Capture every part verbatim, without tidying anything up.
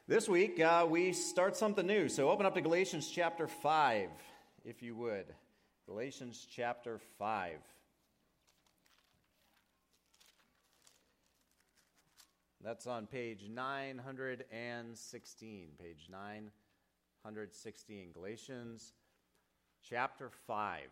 This week, uh, we start something new. So open up to Galatians chapter five, if you would. Galatians chapter five. That's on page nine hundred sixteen. Page nine hundred sixteen. Galatians chapter five.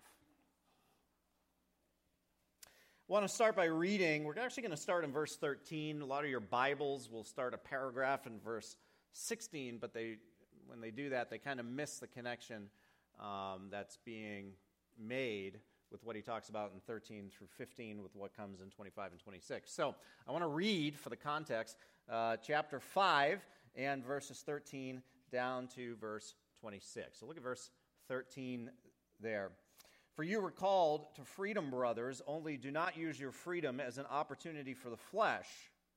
I want to start by reading. We're actually going to start in verse thirteen. A lot of your Bibles will start a paragraph in verse sixteen, but they, when they do that, they kind of miss the connection um, that's being made with what he talks about in thirteen through fifteen with what comes in twenty-five and twenty-six. So I want to read, for the context, uh, chapter five and verses thirteen down to verse twenty-six. So look at verse thirteen there. For you were called to freedom, brothers, only do not use your freedom as an opportunity for the flesh,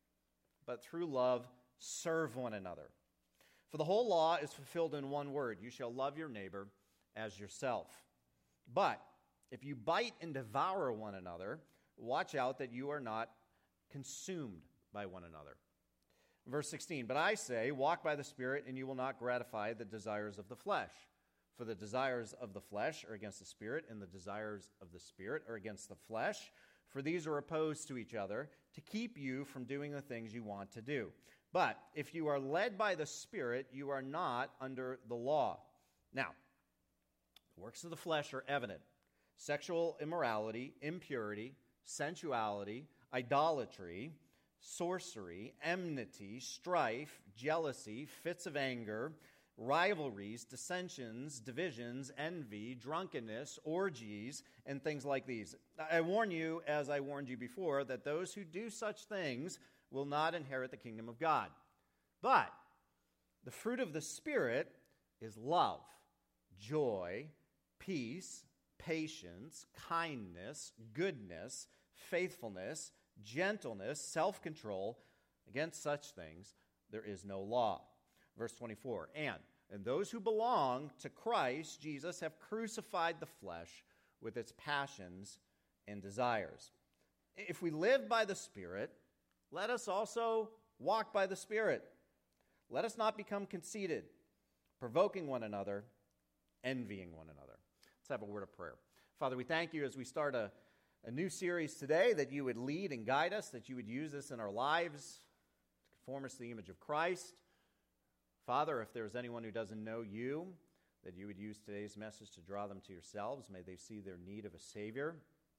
but through love serve one another. For the whole law is fulfilled in one word: you shall love your neighbor as yourself. But if you bite and devour one another, watch out that you are not consumed by one another. Verse sixteen, but I say, walk by the Spirit, and you will not gratify the desires of the flesh. For the desires of the flesh are against the Spirit, and the desires of the Spirit are against the flesh. For these are opposed to each other, to keep you from doing the things you want to do. But if you are led by the Spirit, you are not under the law. Now, the works of the flesh are evident: sexual immorality, impurity, sensuality, idolatry, sorcery, enmity, strife, jealousy, fits of anger, rivalries, dissensions, divisions, envy, drunkenness, orgies, and things like these. I warn you, as I warned you before, that those who do such things will not inherit the kingdom of God. But the fruit of the Spirit is love, joy, peace, patience, kindness, goodness, faithfulness, gentleness, self-control. Against such things there is no law. Verse twenty-four, and, and those who belong to Christ Jesus have crucified the flesh with its passions and desires. If we live by the Spirit, let us also walk by the Spirit. Let us not become conceited, provoking one another, envying one another. Let's have a word of prayer. Father, we thank you as we start a, a new series today, that you would lead and guide us, that you would use this in our lives to conform us to the image of Christ. Father, if there's anyone who doesn't know you, that you would use today's message to draw them to yourselves. May they see their need of a Savior,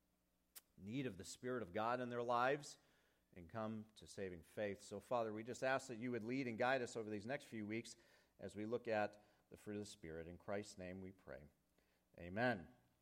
need of the Spirit of God in their lives, and come to saving faith. So, Father, we just ask that you would lead and guide us over these next few weeks as we look at the fruit of the Spirit. In Christ's name we pray. Amen.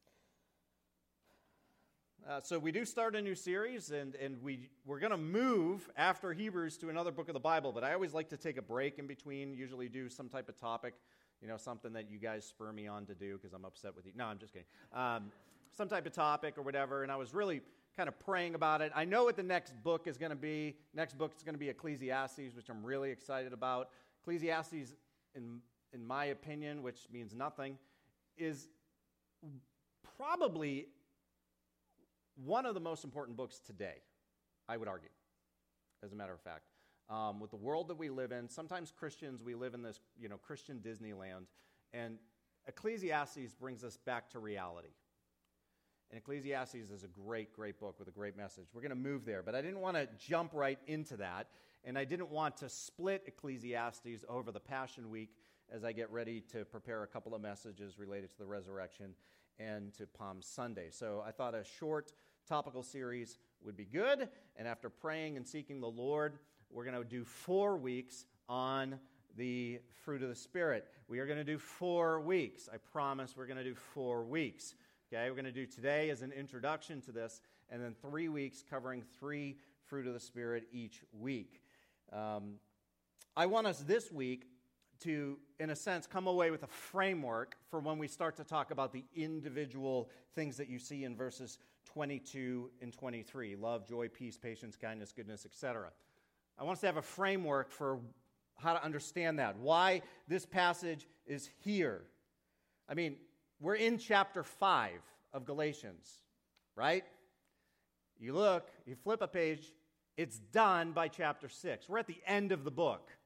Uh, so we do start a new series, and, and we, we're going to move after Hebrews to another book of the Bible, but I always like to take a break in between, usually do some type of topic, you know, something that you guys spur me on to do because I'm upset with you. No, I'm just kidding. Um, some type of topic or whatever, and I was really kind of praying about it. I know what the next book is going to be. Next book is going to be Ecclesiastes, which I'm really excited about. Ecclesiastes, in, in my opinion, which means nothing, is probably one of the most important books today, I would argue, as a matter of fact. Um, with the world that we live in, sometimes Christians, we live in this, you know, Christian Disneyland, and Ecclesiastes brings us back to reality. And Ecclesiastes is a great, great book with a great message. We're going to move there, but I didn't want to jump right into that, and I didn't want to split Ecclesiastes over the Passion Week as I get ready to prepare a couple of messages related to the resurrection and to Palm Sunday. So I thought a short topical series would be good, and after praying and seeking the Lord, we're going to do four weeks on the fruit of the Spirit. We are going to do four weeks. I promise we're going to do four weeks. Okay, we're going to do today as an introduction to this, and then three weeks covering three fruit of the Spirit each week. Um, I want us this week to, in a sense, come away with a framework for when we start to talk about the individual things that you see in verses twenty-two and twenty-three. Love, joy, peace, patience, kindness, goodness, et cetera. I want us to have a framework for how to understand that, why this passage is here. I mean, we're in chapter five of Galatians, right? You look, you flip a page, it's done by chapter six. We're at the end of the book.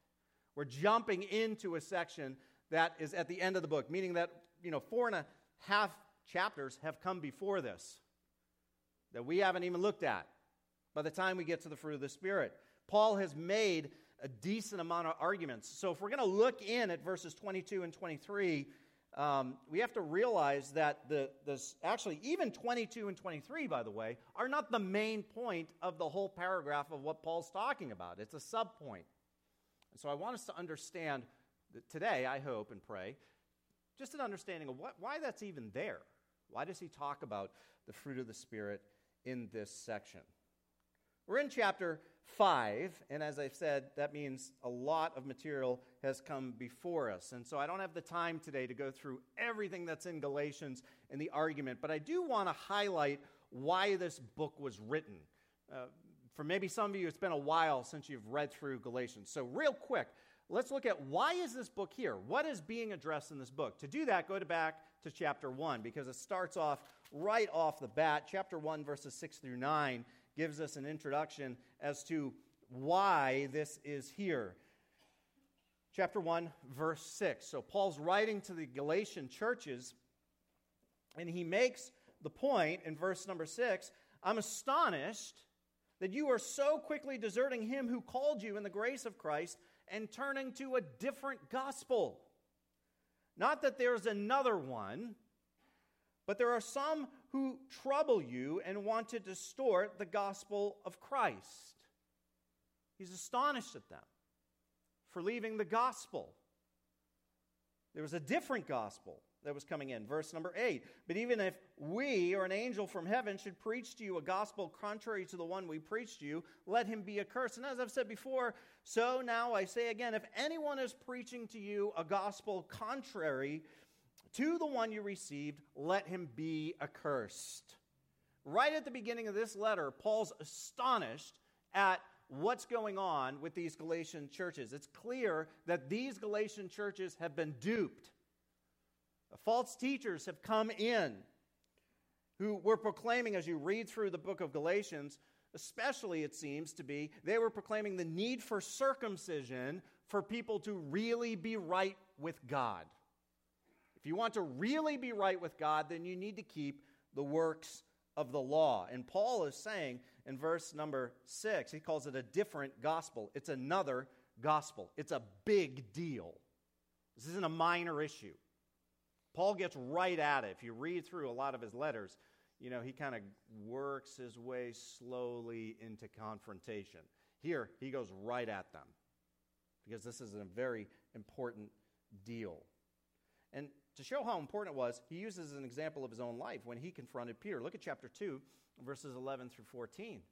We're jumping into a section that is at the end of the book, meaning that, you know, four and a half chapters have come before this that we haven't even looked at by the time we get to the fruit of the Spirit. Paul has made a decent amount of arguments. So if we're going to look in at verses twenty-two and twenty-three, um, we have to realize that the this actually even twenty-two and twenty-three, by the way, are not the main point of the whole paragraph of what Paul's talking about. It's a subpoint. And so I want us to understand that today, I hope and pray, just an understanding of what, why that's even there. Why does he talk about the fruit of the Spirit in this section? We're in chapter five, and as I've said, that means a lot of material has come before us. And so I don't have the time today to go through everything that's in Galatians and the argument, but I do want to highlight why this book was written. Uh, for maybe some of you, it's been a while since you've read through Galatians. So real quick, let's look at why is this book here? What is being addressed in this book? To do that, go to back to chapter one, because it starts off right off the bat. Chapter one, verses six through nine, gives us an introduction as to why this is here. Chapter one, verse six. So Paul's writing to the Galatian churches, and he makes the point in verse number six, I'm astonished that you are so quickly deserting him who called you in the grace of Christ and turning to a different gospel. Not that there's another one, but there are some who trouble you and want to distort the gospel of Christ. He's astonished at them for leaving the gospel. There was a different gospel that was coming in. Verse number eight. But even if we or an angel from heaven should preach to you a gospel contrary to the one we preached to you, let him be accursed. And as I've said before, so now I say again, if anyone is preaching to you a gospel contrary to the one you received, let him be accursed. Right at the beginning of this letter, Paul's astonished at what's going on with these Galatian churches. It's clear that these Galatian churches have been duped. False teachers have come in who were proclaiming, as you read through the book of Galatians, especially it seems to be, they were proclaiming the need for circumcision for people to really be right with God. If you want to really be right with God, then you need to keep the works of the law. And Paul is saying in verse number six, he calls it a different gospel. It's another gospel. It's a big deal. This isn't a minor issue. Paul gets right at it. If you read through a lot of his letters, you know, he kind of works his way slowly into confrontation. Here, he goes right at them because this is a very important deal. And to show how important it was, he uses an example of his own life when he confronted Peter. Look at chapter two, verses eleven through fourteen.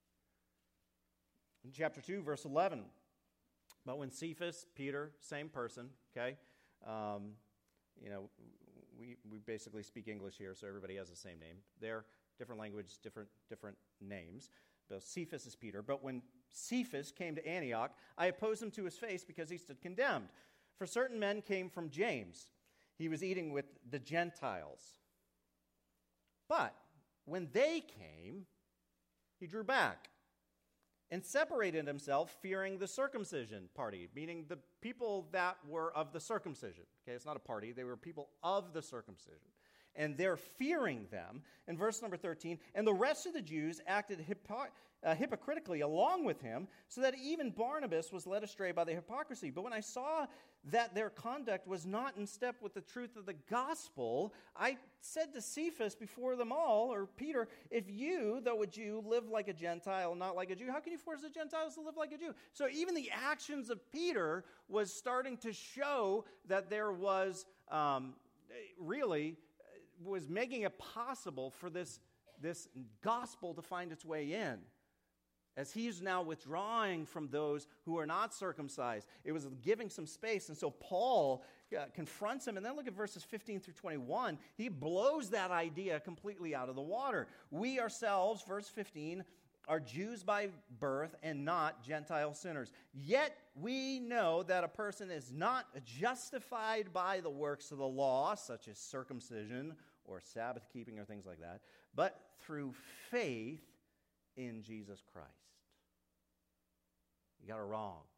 In chapter two, verse eleven. But when Cephas, Peter, same person, okay, um, you know, we, we basically speak English here, so everybody has the same name. They're different language, different different names. But Cephas is Peter. But when Cephas came to Antioch, I opposed him to his face because he stood condemned. For certain men came from James. He was eating with the Gentiles. But when they came, he drew back and separated himself, fearing the circumcision party, meaning the people that were of the circumcision. Okay, it's not a party. They were people of the circumcision. And they're fearing them. In verse number thirteen, and the rest of the Jews acted hypo- uh, hypocritically along with him, so that even Barnabas was led astray by the hypocrisy. But when I saw that their conduct was not in step with the truth of the gospel, I said to Cephas before them all, or Peter, if you, though a Jew, live like a Gentile, not like a Jew, how can you force the Gentiles to live like a Jew? So even the actions of Peter was starting to show that there was um, really was making it possible for this, this gospel to find its way in. As he's now withdrawing from those who are not circumcised, it was giving some space. And so Paul uh, confronts him. And then look at verses fifteen through twenty-one. He blows that idea completely out of the water. We ourselves, verse fifteen, are Jews by birth and not Gentile sinners. Yet we know that a person is not justified by the works of the law, such as circumcision or Sabbath keeping or things like that, but through faith in Jesus Christ. You got it wrong.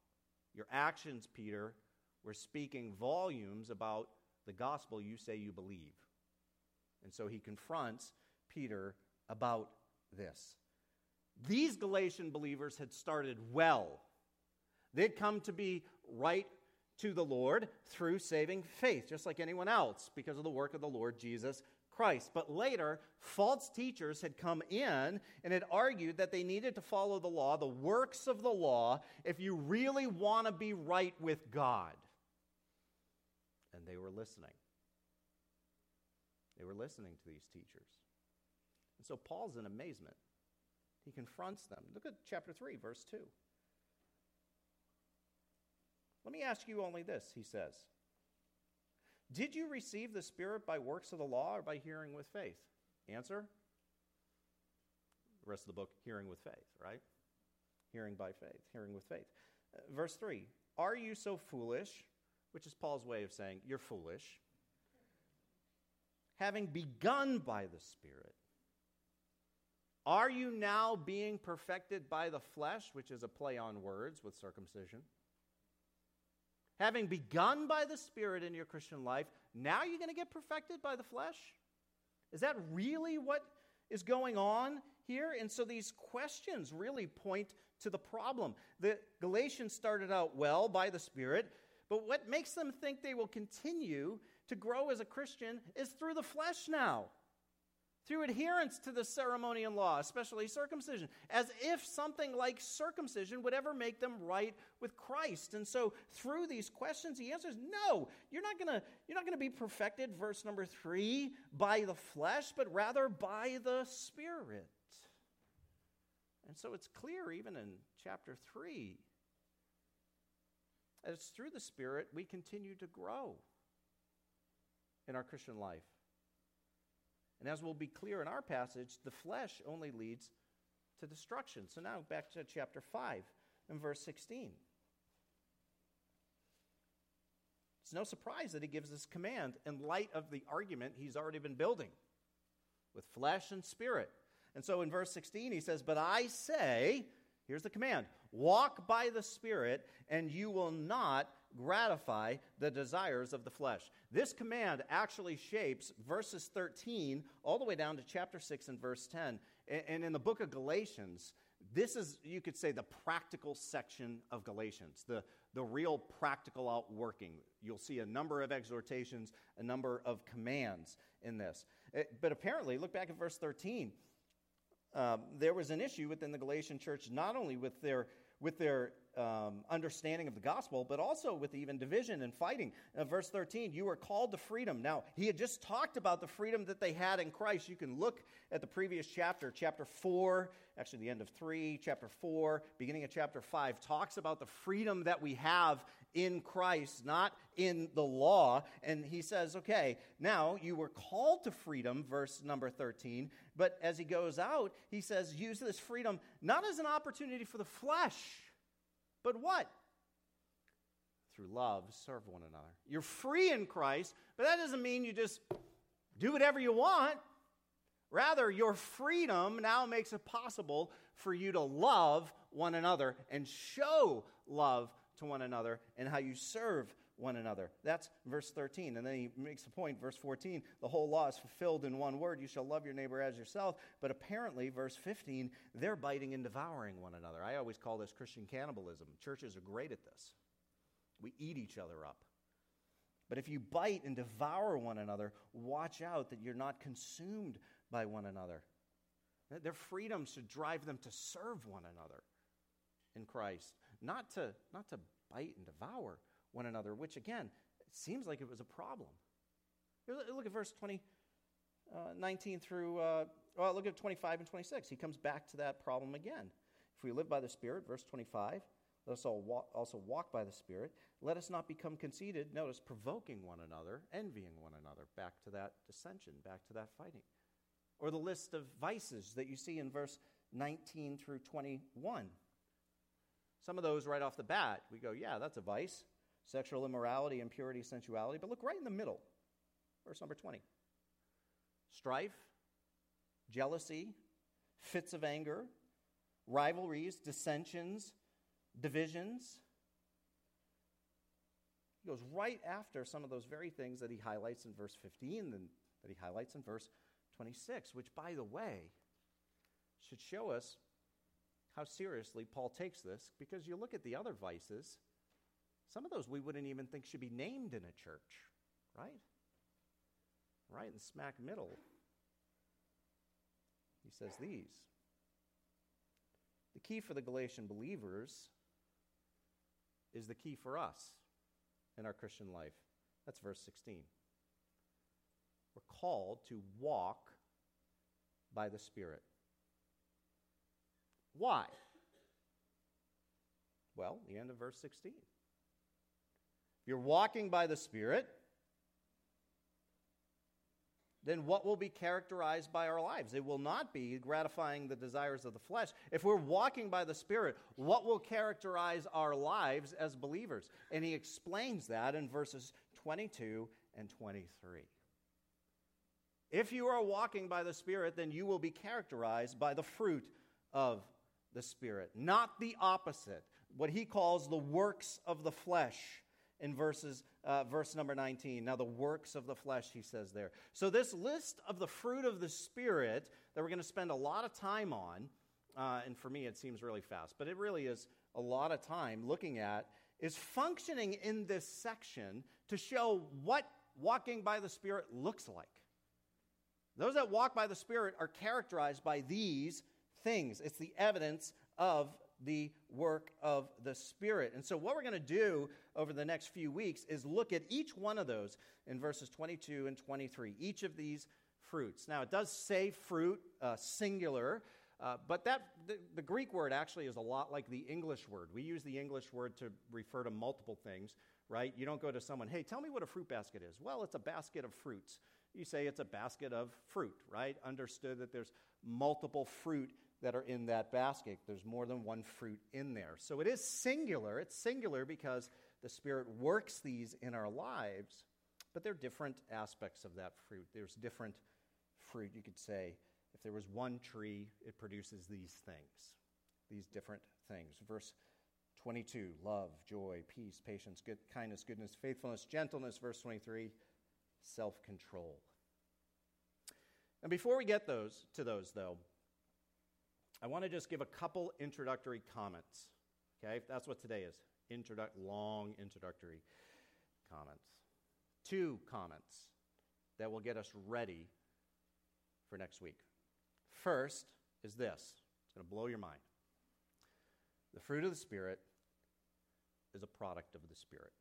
Your actions, Peter, were speaking volumes about the gospel you say you believe. And so he confronts Peter about this. These Galatian believers had started well. They'd come to be right to the Lord through saving faith, just like anyone else, because of the work of the Lord Jesus Christ. But later, false teachers had come in and had argued that they needed to follow the law, the works of the law, if you really want to be right with God. And they were listening. They were listening to these teachers. And so Paul's in amazement. He confronts them. Look at chapter three, verse two. Let me ask you only this, he says. Did you receive the Spirit by works of the law or by hearing with faith? Answer? The rest of the book, hearing with faith, right? Hearing by faith, hearing with faith. Uh, verse three, are you so foolish, which is Paul's way of saying, you're foolish, having begun by the Spirit, are you now being perfected by the flesh, which is a play on words with circumcision? Having begun by the Spirit in your Christian life, now you're going to get perfected by the flesh? Is that really what is going on here? And so these questions really point to the problem. The Galatians started out well by the Spirit, but what makes them think they will continue to grow as a Christian is through the flesh now. Through adherence to the ceremony and law, especially circumcision, as if something like circumcision would ever make them right with Christ. And so through these questions, he answers, no, you're not gonna, you're not gonna be perfected, verse number three, by the flesh, but rather by the Spirit. And so it's clear even in chapter three, as it's through the Spirit we continue to grow in our Christian life. And as will be clear in our passage, the flesh only leads to destruction. So now back to chapter five and verse sixteen. It's no surprise that he gives this command in light of the argument he's already been building with flesh and spirit. And so in verse sixteen he says, but I say, here's the command, walk by the Spirit and you will not gratify the desires of the flesh. This command actually shapes verses thirteen all the way down to chapter six and verse ten. And in the book of Galatians, this is, you could say, the practical section of Galatians, the, the real practical outworking. You'll see a number of exhortations, a number of commands in this. But apparently, look back at verse thirteen. Um, there was an issue within the Galatian church, not only with their with their um, understanding of the gospel, but also with even division and fighting. Uh, verse thirteen, you are called to freedom. Now, he had just talked about the freedom that they had in Christ. You can look at the previous chapter, chapter four, actually the end of three, chapter four, beginning of chapter five, talks about the freedom that we have in Christ, not in the law. And he says, okay, now you were called to freedom, verse number thirteen, but as he goes out, he says, use this freedom not as an opportunity for the flesh, but what? Through love, serve one another. You're free in Christ, but that doesn't mean you just do whatever you want. Rather, your freedom now makes it possible for you to love one another and show love to one another and how you serve one another. That's verse thirteen. And then he makes the point, verse fourteen, the whole law is fulfilled in one word, you shall love your neighbor as yourself. But apparently, verse fifteen, they're biting and devouring one another. I always call this Christian cannibalism. Churches are great at this. We eat each other up. But if you bite and devour one another, watch out that you're not consumed by one another. Their freedom should drive them to serve one another in Christ, not to, not to bite and devour one another, which again, it seems like it was a problem. Look at verse twenty, uh, nineteen through, uh, well, look at twenty-five and twenty-six. He comes back to that problem again. If we live by the Spirit, verse twenty-five, let us all walk, also walk by the Spirit. Let us not become conceited, notice, provoking one another, envying one another. Back to that dissension, back to that fighting. Or the list of vices that you see in verse nineteen through twenty-one. Some of those right off the bat, we go, yeah, that's a vice. Sexual immorality, impurity, sensuality. But look right in the middle, verse number twenty. Strife, jealousy, fits of anger, rivalries, dissensions, divisions, goes right after some of those very things that he highlights in verse fifteen and that he highlights in verse twenty-six, which, by the way, should show us how seriously Paul takes this, because you look at the other vices, some of those we wouldn't even think should be named in a church, right? Right in smack middle. He says these. The key for the Galatian believers is the key for us in our Christian life. That's verse sixteen. We're called to walk by the Spirit. Why? Well, the end of verse sixteen. If you're walking by the Spirit, then what will be characterized by our lives? It will not be gratifying the desires of the flesh. If we're walking by the Spirit, what will characterize our lives as believers? And he explains that in verses twenty-two and twenty-three. If you are walking by the Spirit, then you will be characterized by the fruit of the Spirit, not the opposite, what he calls the works of the flesh in verses, uh, verse number nineteen. Now, the works of the flesh, he says there. So this list of the fruit of the Spirit that we're going to spend a lot of time on, uh, and for me it seems really fast, but it really is a lot of time looking at, is functioning in this section to show what walking by the Spirit looks like. Those that walk by the Spirit are characterized by these things. It's the evidence of the work of the Spirit. And so what we're going to do over the next few weeks is look at each one of those in verses twenty-two and twenty-three, each of these fruits. Now, it does say fruit, uh, singular, uh, but that the, the Greek word actually is a lot like the English word. We use the English word to refer to multiple things, right? You don't go to someone, hey, tell me what a fruit basket is. Well, it's a basket of fruits. You say it's a basket of fruit, right? Understood that there's multiple fruit that are in that basket. There's more than one fruit in there. So it is singular. It's singular because the Spirit works these in our lives, but they're different aspects of that fruit. There's different fruit, you could say. If there was one tree, it produces these things, these different things. Verse twenty-two, love, joy, peace, patience, good, kindness, goodness, faithfulness, gentleness. Verse twenty-three, self-control. And before we get those to those, though, I want to just give a couple introductory comments. Okay, that's what today is. Introdu- long introductory comments. Two comments that will get us ready for next week. First is this. It's going to blow your mind. The fruit of the Spirit is a product of the Spirit.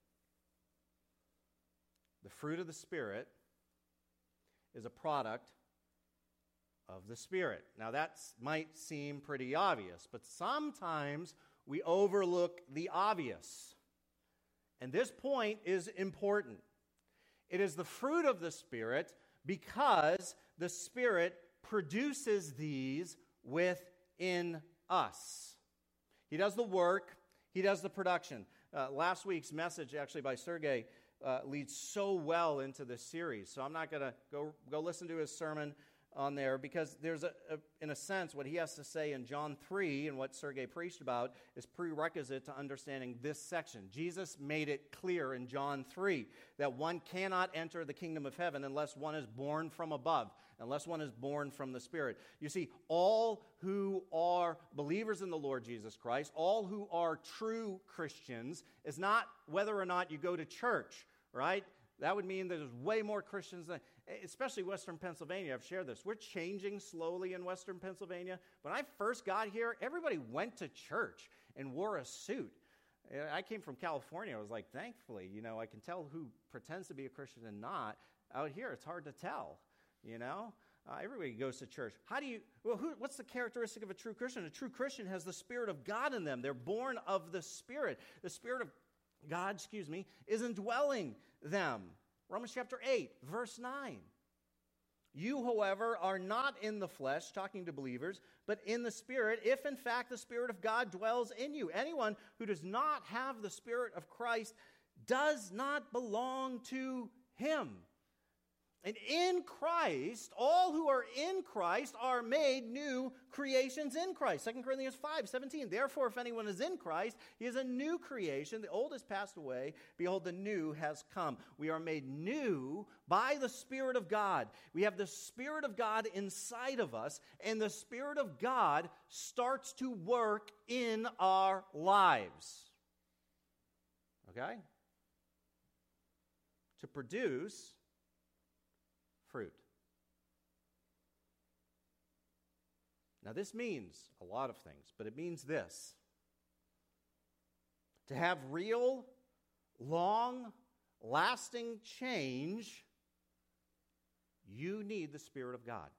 The fruit of the Spirit is a product of the Spirit. Now that might seem pretty obvious, but sometimes we overlook the obvious. And this point is important. It is the fruit of the Spirit because the Spirit produces these within us. He does the work, he does the production. Uh, last week's message, actually by Sergey, uh, leads so well into this series. So I'm not going to go go listen to his sermon on there, because there's, a, a, in a sense, what he has to say in John three and what Sergey preached about is prerequisite to understanding this section. Jesus made it clear in John three that one cannot enter the kingdom of heaven unless one is born from above, unless one is born from the Spirit. You see, all who are believers in the Lord Jesus Christ, all who are true Christians, is not whether or not you go to church, right? That would mean there's way more Christians than, especially Western Pennsylvania. I've shared this. We're changing slowly in Western Pennsylvania. When I first got here, everybody went to church and wore a suit. I came from California. I was like, thankfully, you know, I can tell who pretends to be a Christian and not. Out here, it's hard to tell, you know. Uh, everybody goes to church. How do you, well, who, what's the characteristic of a true Christian? A true Christian has the Spirit of God in them. They're born of the Spirit. The Spirit of God, excuse me, is indwelling them. Romans chapter eight, verse nine. You, however, are not in the flesh, talking to believers, but in the Spirit, if in fact the Spirit of God dwells in you. Anyone who does not have the Spirit of Christ does not belong to him. And in Christ, all who are in Christ are made new creations in Christ. Second Corinthians five seventeen. Therefore, if anyone is in Christ, he is a new creation. The old has passed away. Behold, the new has come. We are made new by the Spirit of God. We have the Spirit of God inside of us, and the Spirit of God starts to work in our lives. Okay? To produce fruit. Now, this means a lot of things, but it means this. To have real, long, lasting change, you need the Spirit of God.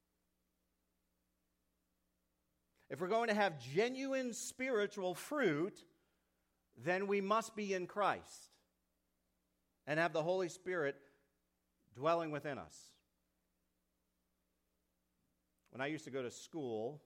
If we're going to have genuine spiritual fruit, then we must be in Christ and have the Holy Spirit dwelling within us. When I used to go to school,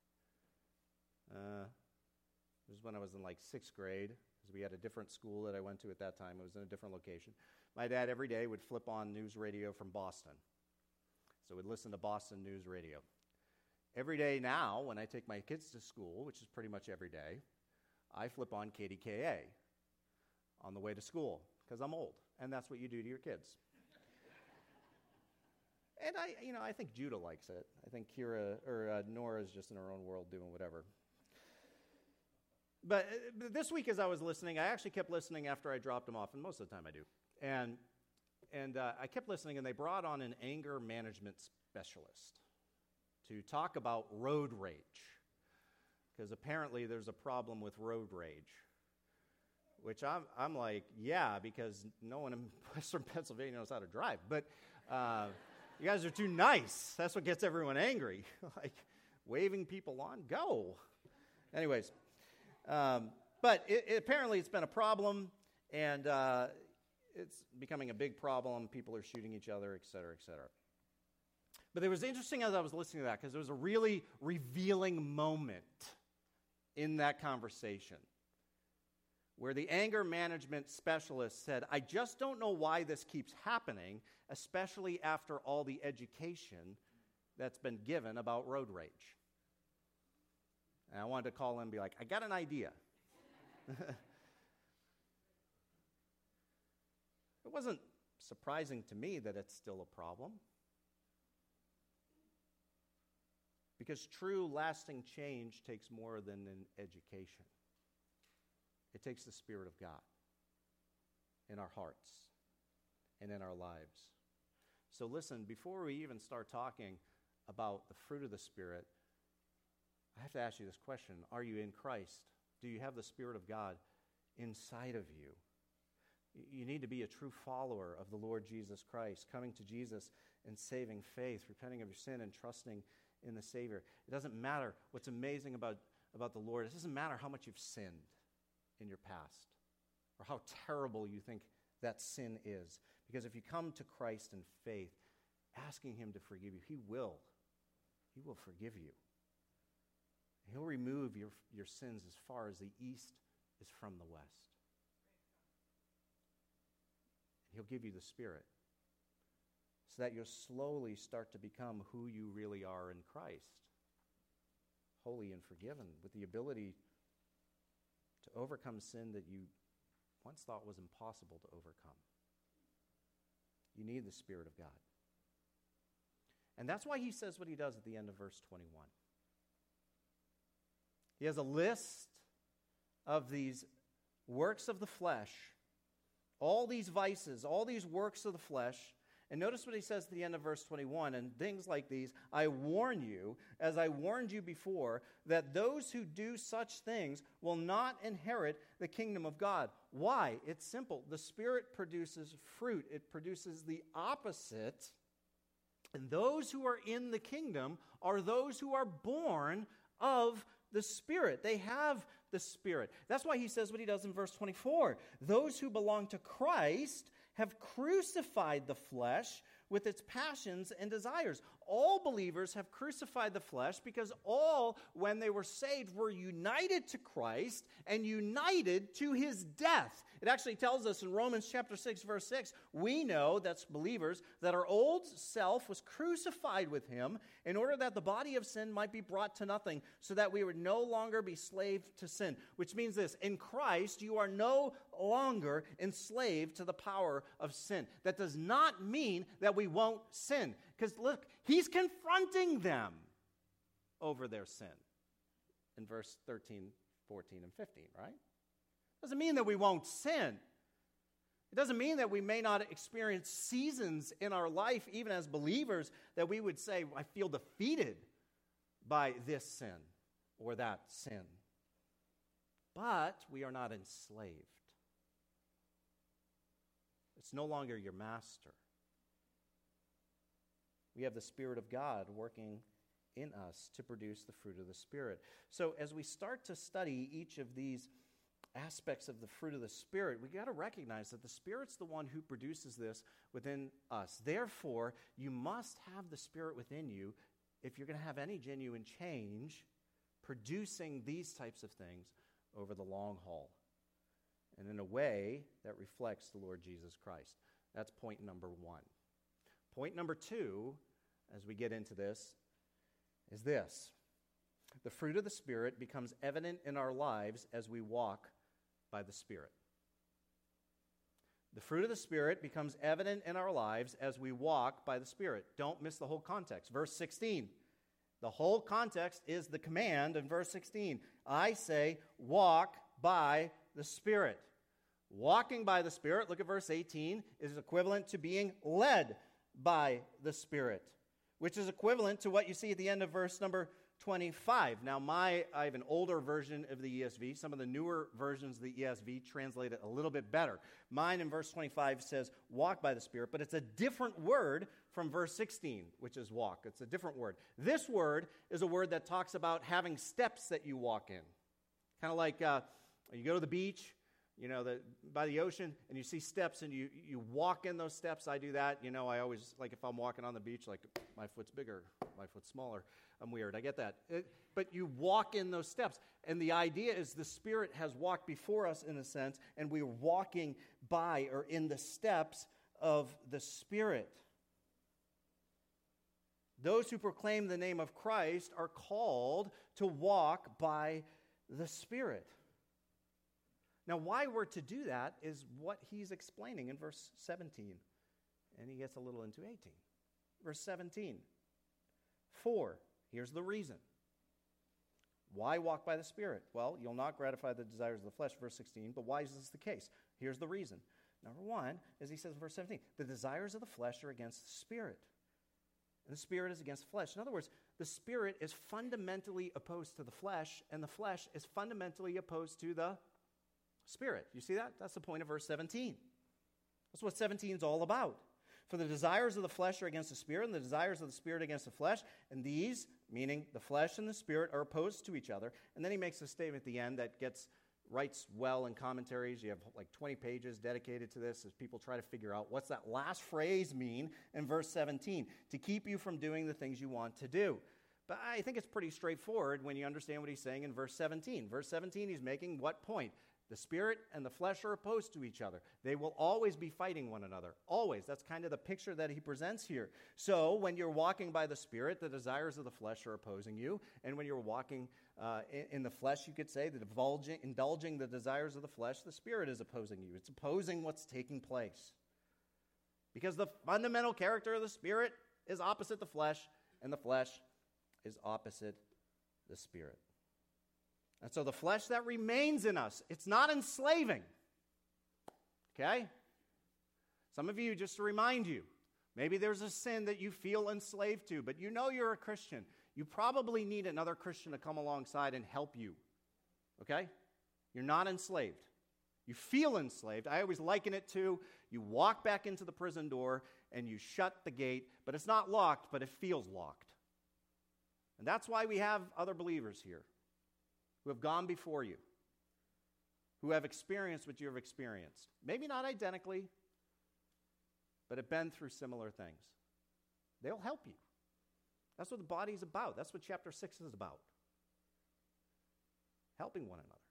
uh, this was when I was in like sixth grade, because we had a different school that I went to at that time. It was in a different location. My dad every day would flip on news radio from Boston. So we'd listen to Boston news radio. Every day now, when I take my kids to school, which is pretty much every day, I flip on K D K A on the way to school, because I'm old, and that's what you do to your kids. And I, you know, I think Judah likes it. I think Kira or uh, Nora's just in her own world doing whatever. But uh, this week, as I was listening, I actually kept listening after I dropped them off, and most of the time I do. And and uh, I kept listening, and they brought on an anger management specialist to talk about road rage, because apparently there's a problem with road rage. Which I'm I'm like, yeah, because no one in Western Pennsylvania knows how to drive, but. Uh, You guys are too nice. That's what gets everyone angry. Like, waving people on, go. Anyways, um, but it, it, apparently it's been a problem, and uh, it's becoming a big problem. People are shooting each other, et cetera, et cetera. But it was interesting as I was listening to that, because it was a really revealing moment in that conversation, where the anger management specialist said, I just don't know why this keeps happening, especially after all the education that's been given about road rage. And I wanted to call him and be like, I got an idea. It wasn't surprising to me that it's still a problem, because true lasting change takes more than an education. It takes the Spirit of God in our hearts and in our lives. So listen, before we even start talking about the fruit of the Spirit, I have to ask you this question. Are you in Christ? Do you have the Spirit of God inside of you? You need to be a true follower of the Lord Jesus Christ, coming to Jesus in saving faith, repenting of your sin and trusting in the Savior. It doesn't matter what's amazing about, about the Lord. It doesn't matter how much you've sinned in your past, or how terrible you think that sin is. Because if you come to Christ in faith, asking Him to forgive you, He will. He will forgive you. He'll remove your, your sins as far as the east is from the west. He'll give you the Spirit, so that you'll slowly start to become who you really are in Christ, holy and forgiven, with the ability to overcome sin that you once thought was impossible to overcome. You need the Spirit of God. And that's why he says what he does at the end of verse twenty-one. He has a list of these works of the flesh, all these vices, all these works of the flesh. And notice what he says at the end of verse twenty-one, and things like these, I warn you, as I warned you before, that those who do such things will not inherit the kingdom of God. Why? It's simple. The Spirit produces fruit. It produces the opposite. And those who are in the kingdom are those who are born of the Spirit. They have the Spirit. That's why he says what he does in verse twenty-four. Those who belong to Christ have crucified the flesh with its passions and desires. all believers have crucified the flesh because all, when they were saved, were united to Christ and united to his death. It actually tells us in Romans chapter six, verse six, we know, that's believers, that our old self was crucified with him in order that the body of sin might be brought to nothing, so that we would no longer be slave to sin. Which means this: in Christ, you are no longer enslaved to the power of sin. That does not mean that we won't sin. Because look, he's confronting them over their sin in verse thirteen, fourteen, and fifteen, right? Doesn't mean that we won't sin. It doesn't mean that we may not experience seasons in our life, even as believers, that we would say, I feel defeated by this sin or that sin. But we are not enslaved. It's no longer your master. We have the Spirit of God working in us to produce the fruit of the Spirit. So as we start to study each of these aspects of the fruit of the Spirit, we got to recognize that the Spirit's the one who produces this within us. Therefore, you must have the Spirit within you if you're going to have any genuine change, producing these types of things over the long haul, and in a way that reflects the Lord Jesus Christ. That's point number one. Point number two, as we get into this, is this: the fruit of the Spirit becomes evident in our lives as we walk by the Spirit. The fruit of the Spirit becomes evident in our lives as we walk by the Spirit. Don't miss the whole context. Verse sixteen. The whole context is the command in verse sixteen. I say, walk by the Spirit. Walking by the Spirit, look at verse eighteen, is equivalent to being led by the Spirit, which is equivalent to what you see at the end of verse number twenty-five. Now, my I have an older version of the E S V. Some of the newer versions of the E S V translate it a little bit better. Mine in verse twenty-five says, walk by the Spirit, but it's a different word from verse sixteen, which is walk. It's a different word. This word is a word that talks about having steps that you walk in. Kind of like uh, you go to the beach, you know, the, by the ocean, and you see steps, and you, you walk in those steps. I do that. You know, I always, like if I'm walking on the beach, like my foot's bigger, my foot's smaller. I'm weird. I get that. It, but you walk in those steps. And the idea is the Spirit has walked before us in a sense, and we're walking by or in the steps of the Spirit. Those who proclaim the name of Christ are called to walk by the Spirit. Now, why we're to do that is what he's explaining in verse seventeen. And he gets a little into eighteen. Verse seventeen. For, here's the reason. Why walk by the Spirit? Well, you'll not gratify the desires of the flesh, verse sixteen. But why is this the case? Here's the reason. Number one, as he says in verse seventeen, the desires of the flesh are against the Spirit. And the Spirit is against the flesh. In other words, the Spirit is fundamentally opposed to the flesh, and the flesh is fundamentally opposed to the Spirit. You see that? That's the point of verse seventeen. That's what seventeen is all about. For the desires of the flesh are against the Spirit, and the desires of the Spirit against the flesh. And these, meaning the flesh and the Spirit, are opposed to each other. And then he makes a statement at the end that gets writes well in commentaries. You have like twenty pages dedicated to this as people try to figure out what's that last phrase mean in verse seventeen. To keep you from doing the things you want to do. But I think it's pretty straightforward when you understand what he's saying in verse seventeen. Verse seventeen, he's making what point? The Spirit and the flesh are opposed to each other. They will always be fighting one another. Always. That's kind of the picture that he presents here. So when you're walking by the Spirit, the desires of the flesh are opposing you. And when you're walking uh, in, in the flesh, you could say, that indulging, indulging the desires of the flesh, the Spirit is opposing you. It's opposing what's taking place. Because the fundamental character of the Spirit is opposite the flesh, and the flesh is opposite the Spirit. And so the flesh that remains in us, it's not enslaving. Okay? Some of you, just to remind you, maybe there's a sin that you feel enslaved to, but you know you're a Christian. You probably need another Christian to come alongside and help you. Okay? You're not enslaved. You feel enslaved. I always liken it to you walk back into the prison door and you shut the gate, but it's not locked, but it feels locked. And that's why we have other believers here who have gone before you, who have experienced what you have experienced. Maybe not identically, but have been through similar things. They'll help you. That's what the body's about. That's what chapter six is about. Helping one another.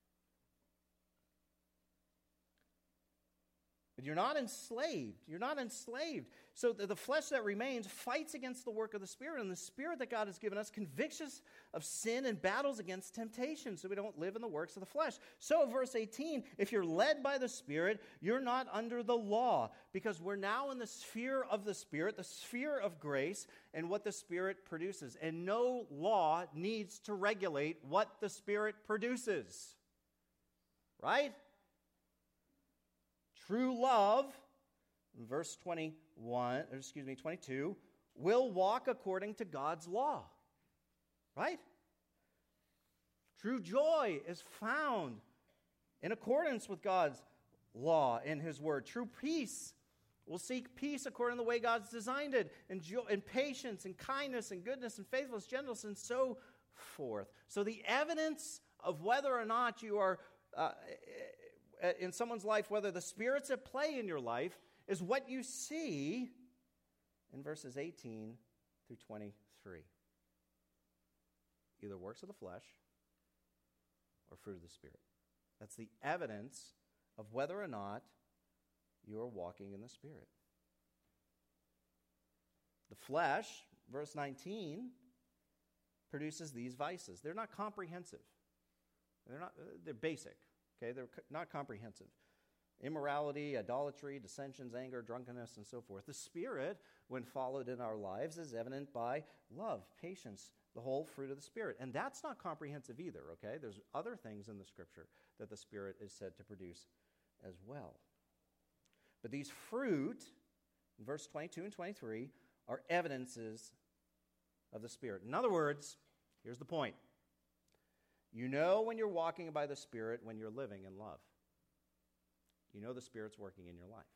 But you're not enslaved. You're not enslaved. So the, the flesh that remains fights against the work of the Spirit, and the Spirit that God has given us convicts us of sin and battles against temptation, so we don't live in the works of the flesh. So verse eighteen, if you're led by the Spirit, you're not under the law, because we're now in the sphere of the Spirit, the sphere of grace, and what the Spirit produces. And no law needs to regulate what the Spirit produces. Right? True love, verse twenty-one, or excuse me, twenty-two, will walk according to God's law. Right? True joy is found in accordance with God's law and His word. True peace will seek peace according to the way God's designed it, and, joy, and patience and kindness and goodness and faithfulness, gentleness, and so forth. So the evidence of whether or not you are uh, in someone's life, whether the Spirit's at play in your life, is what you see in verses eighteen through twenty-three. Either works of the flesh or fruit of the Spirit. That's the evidence of whether or not you are walking in the Spirit. The flesh, verse nineteen, produces these vices. They're not comprehensive. They're not. They're basic. Okay, they're not comprehensive. Immorality, idolatry, dissensions, anger, drunkenness, and so forth. The Spirit, when followed in our lives, is evident by love, patience, the whole fruit of the Spirit. And that's not comprehensive either, okay? There's other things in the Scripture that the Spirit is said to produce as well. But these fruit, in verse twenty-two and twenty-three, are evidences of the Spirit. In other words, here's the point. You know when you're walking by the Spirit when you're living in love. You know the Spirit's working in your life.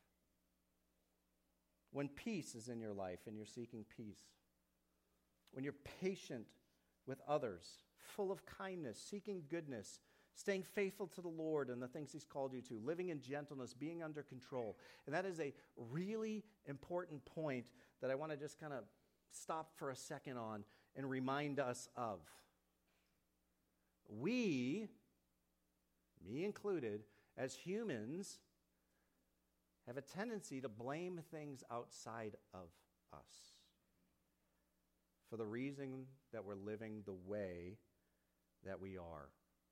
When peace is in your life and you're seeking peace. When you're patient with others, full of kindness, seeking goodness, staying faithful to the Lord and the things He's called you to, living in gentleness, being under control. And that is a really important point that I want to just kind of stop for a second on and remind us of. We, me included, as humans, have a tendency to blame things outside of us for the reason that we're living the way that we are.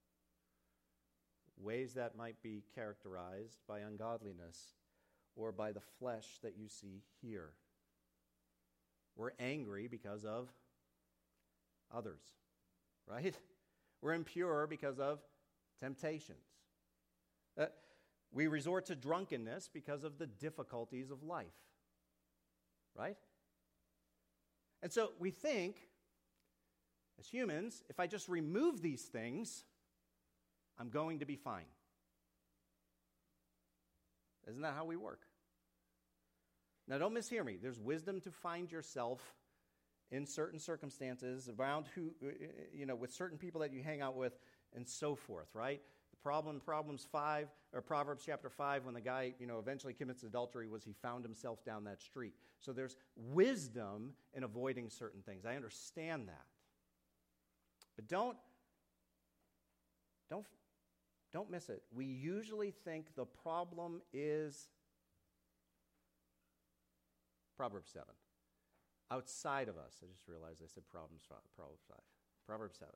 Ways that might be characterized by ungodliness or by the flesh that you see here. We're angry because of others, right? We're impure because of temptations. Uh, we resort to drunkenness because of the difficulties of life. Right? And so we think, as humans, if I just remove these things, I'm going to be fine. Isn't that how we work? Now, don't mishear me. There's wisdom to find yourself in certain circumstances, around who, you know, with certain people that you hang out with, and so forth, right? The problem, Problems five, or Proverbs chapter five, when the guy, you know, eventually commits adultery, was he found himself down that street. So there's wisdom in avoiding certain things. I understand that. But don't, don't, don't miss it. We usually think the problem is Proverbs seven. Outside of us. I just realized I said Proverbs five. Proverbs five. Proverbs seven.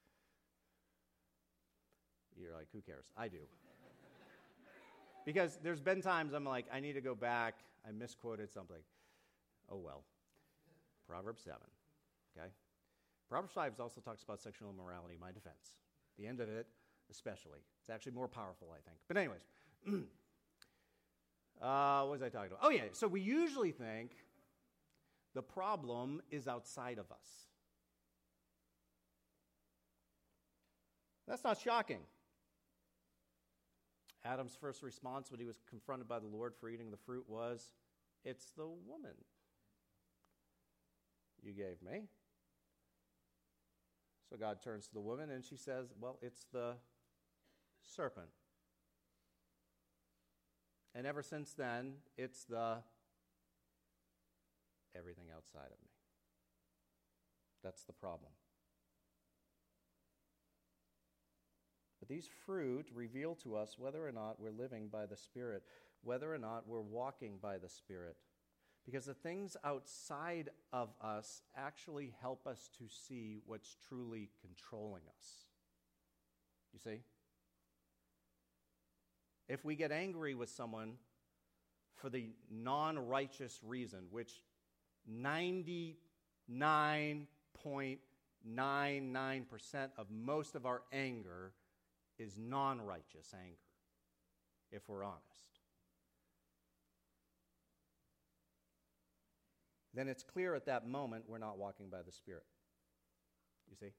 You're like, who cares? I do. Because there's been times I'm like, I need to go back. I misquoted something. Oh, well. Proverbs seven. Okay? Proverbs five also talks about sexual immorality, my defense. The end of it, especially. It's actually more powerful, I think. But anyways. uh, what was I talking about? Oh, yeah. So we usually think the problem is outside of us. That's not shocking. Adam's first response when he was confronted by the Lord for eating the fruit was, "It's the woman you gave me." So God turns to the woman and she says, "Well, it's the serpent." And ever since then, it's the everything outside of me. That's the problem. But these fruit reveal to us whether or not we're living by the Spirit, whether or not we're walking by the Spirit. Because the things outside of us actually help us to see what's truly controlling us. You see? If we get angry with someone for the non-righteous reason, which ninety-nine point nine nine percent of most of our anger is non-righteous anger, if we're honest, then it's clear at that moment we're not walking by the Spirit. You see?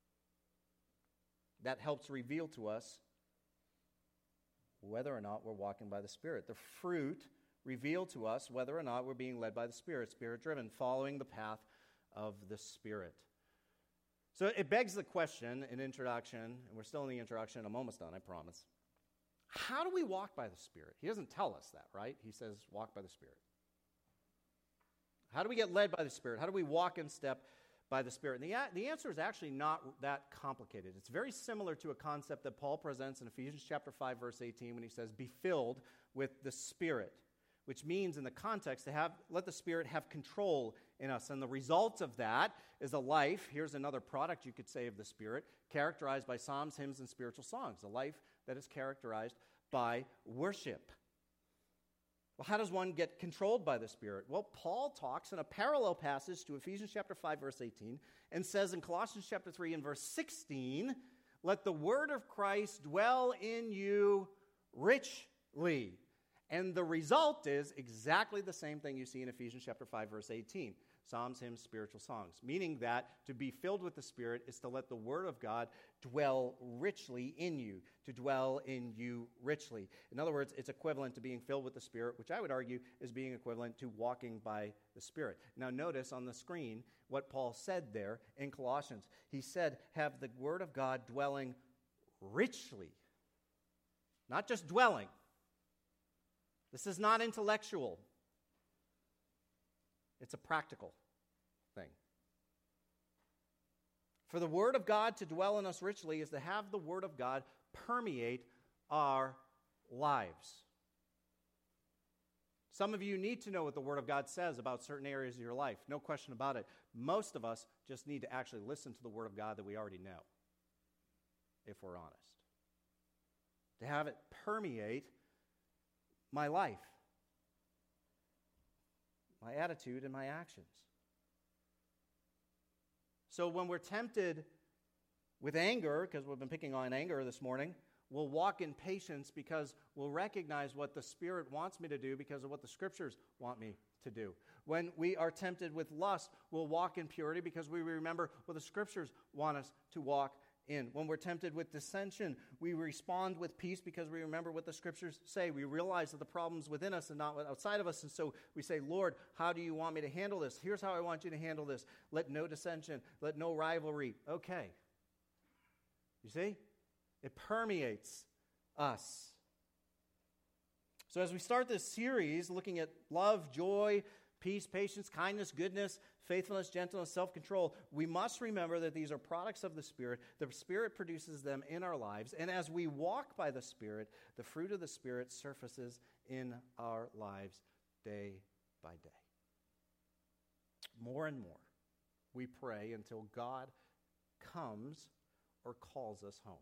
That helps reveal to us whether or not we're walking by the Spirit. The fruit reveal to us whether or not we're being led by the Spirit, Spirit-driven, following the path of the Spirit. So it begs the question, in introduction, and we're still in the introduction, I'm almost done, I promise. How do we walk by the Spirit? He doesn't tell us that, right? He says, walk by the Spirit. How do we get led by the Spirit? How do we walk in step by the Spirit? And the, the answer is actually not that complicated. It's very similar to a concept that Paul presents in Ephesians chapter five, verse eighteen, when he says, be filled with the Spirit, which means in the context to have let the Spirit have control in us. And the result of that is a life, here's another product you could say of the Spirit, characterized by psalms, hymns, and spiritual songs, a life that is characterized by worship. Well, how does one get controlled by the Spirit? Well, Paul talks in a parallel passage to Ephesians chapter five, verse eighteen, and says in Colossians chapter three and verse sixteen, let the word of Christ dwell in you richly. And the result is exactly the same thing you see in Ephesians chapter five, verse eighteen. Psalms, hymns, spiritual songs. Meaning that to be filled with the Spirit is to let the Word of God dwell richly in you, to dwell in you richly. In other words, it's equivalent to being filled with the Spirit, which I would argue is being equivalent to walking by the Spirit. Now notice on the screen what Paul said there in Colossians. He said, have the Word of God dwelling richly. Not just dwelling. This is not intellectual. It's a practical thing. For the Word of God to dwell in us richly is to have the Word of God permeate our lives. Some of you need to know what the Word of God says about certain areas of your life. No question about it. Most of us just need to actually listen to the Word of God that we already know, if we're honest. To have it permeate my life, my attitude, and my actions. So when we're tempted with anger, because we've been picking on anger this morning, we'll walk in patience because we'll recognize what the Spirit wants me to do because of what the Scriptures want me to do. When we are tempted with lust, we'll walk in purity because we remember what the Scriptures want us to walk in. When we're tempted with dissension, we respond with peace because we remember what the Scriptures say. We realize that the problem's within us and not outside of us, and so we say, Lord, how do you want me to handle this? Here's how I want you to handle this. Let no dissension, let no rivalry. Okay. You see? It permeates us. So as we start this series looking at love, joy, peace, patience, kindness, goodness, faithfulness, gentleness, self-control, we must remember that these are products of the Spirit. The Spirit produces them in our lives. And as we walk by the Spirit, the fruit of the Spirit surfaces in our lives day by day. More and more, we pray until God comes or calls us home.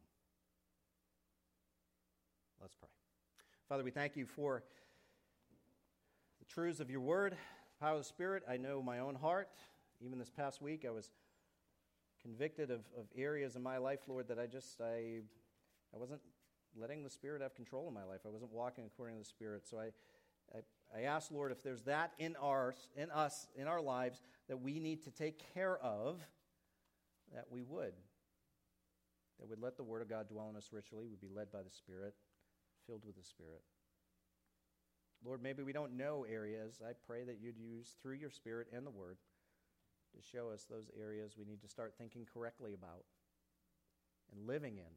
Let's pray. Father, we thank you for the truths of your word. Power of the Spirit, I know my own heart. Even this past week, I was convicted of, of areas in my life, Lord, that I just, I I wasn't letting the Spirit have control in my life. I wasn't walking according to the Spirit. So I, I, I ask, Lord, if there's that in ours, in us, in our lives, that we need to take care of, that we would. That we'd let the Word of God dwell in us richly. We'd be led by the Spirit, filled with the Spirit. Lord, maybe we don't know areas. I pray that you'd use, through your Spirit and the Word, to show us those areas we need to start thinking correctly about and living in.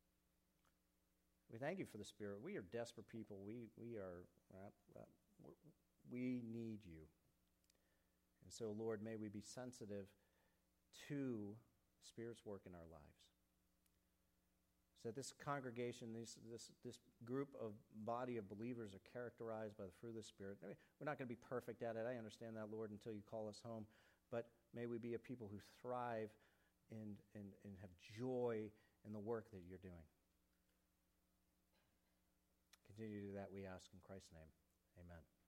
We thank you for the Spirit. We are desperate people. We we are uh, uh, we need you. And so, Lord, may we be sensitive to Spirit's work in our lives. So that this congregation, this, this, this group of body of believers are characterized by the fruit of the Spirit. I mean, we're not going to be perfect at it. I understand that, Lord, until you call us home. But may we be a people who thrive and, and, and have joy in the work that you're doing. Continue to do that, we ask in Christ's name. Amen.